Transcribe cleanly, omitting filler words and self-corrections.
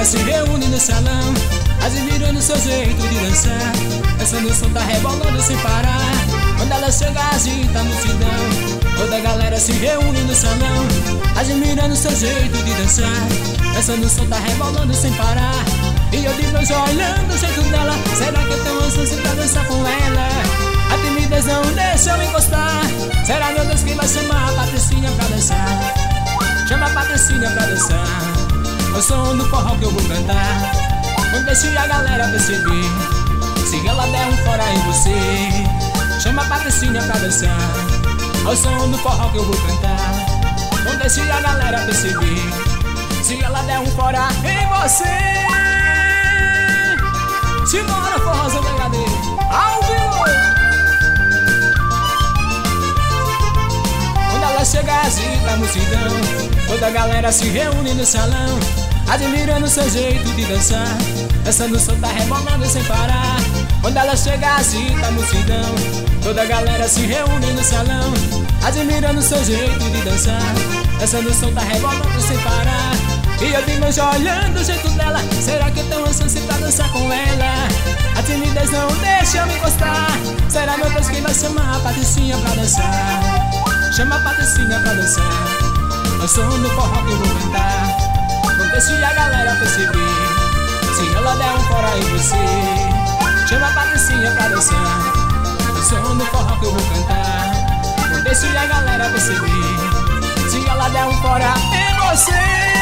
galera se reúne no salão, admirando seu jeito de dançar. Essa noção tá rebolando sem parar. Quando ela chega agita a multidão. Toda a galera se reúne no salão, admirando seu jeito de dançar. Essa noção tá rebolando sem parar. E eu de longe olhando o jeito dela. Será que eu tenho ansioso pra dançar com ela? A timidez não deixa eu encostar. Será, meu Deus, que vai chamar a Patricinha pra dançar? Chama a Patricinha pra dançar. O som do forró que eu vou cantar. Não deixe a galera perceber. Se ela der um fora em você, chama a Patricinha pra dançar. O som do forró que eu vou cantar. Não deixe a galera perceber. Se ela der um fora em você. Simbora, forrozão verdadeiro, ao vivo! Quando ela chega agita a multidão. Toda a galera se reúne no salão, admirando seu jeito de dançar. Essa noção tá rebolando sem parar. Quando ela chega agita a multidão. Toda a galera se reúne no salão, admirando seu jeito de dançar. Essa noção tá rebolando sem parar. E eu de longe olhando o jeito dela. Será que eu tenho ansioso pra dançar com ela? A timidez não deixa eu me encostar. Será, meu Deus, quem vai chamar a Patricinha pra dançar? Chama a Patricinha pra dançar. O som do forró que eu vou cantar. Não deixe a galera perceber. Se ela der um fora em você, chama a Patricinha pra dançar. O som do forró que eu vou cantar. Não deixe a galera perceber. Se ela der um fora em você.